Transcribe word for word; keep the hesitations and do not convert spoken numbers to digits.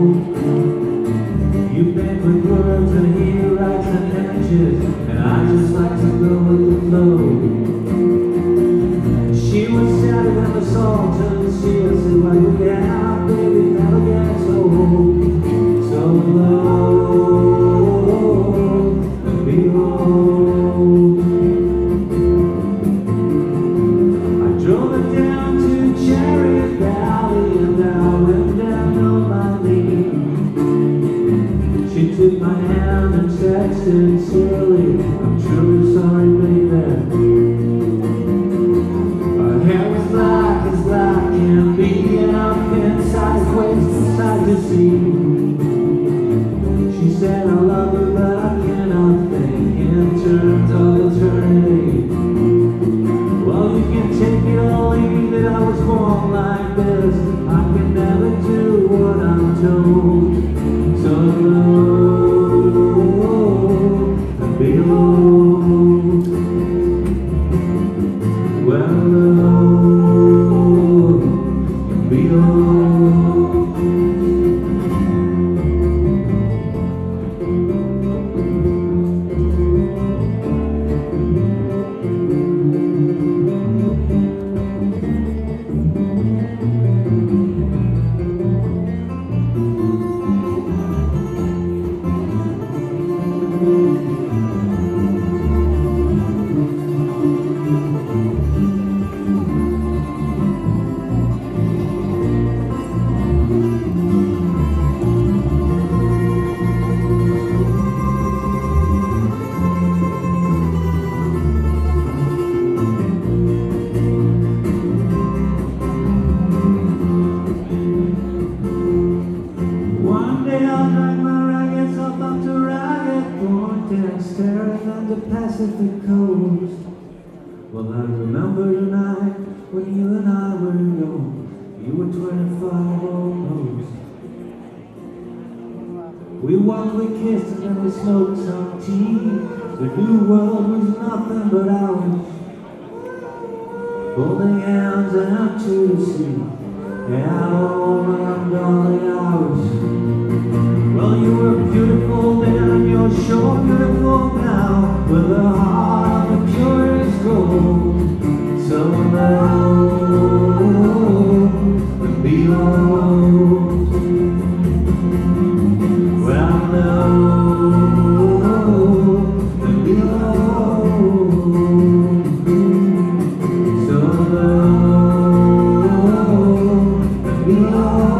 You bend with words and he writes the images, and I just like to go with the flow. She was sadder than the song turned to see us, and like, yeah, baby, never gets old. So low and behold, I drove her down to Cherry Valley, and I went down on my knee. She took my hand and said sincerely, I'm truly sorry, baby. Her hair was black as black can be, and her pin sideways inside to see. She said I love her, but I cannot think in terms of eternity. Well, you can take it or leave it, I was born like this. I can never do what I'm told. So low and behold, well, low and behold. Staring at the Pacific coast. Well, I remember the night when you and I were young. You were twenty-five almost. We walked, we kissed, and then we smoked some tea. The new world was nothing but ours, holding hands out to the sea. Yeah, all around all the hours. Well, you were beautiful then, and you're sure beautiful now, with a heart of purest gold. So low and behold, well, low and behold, so low and behold.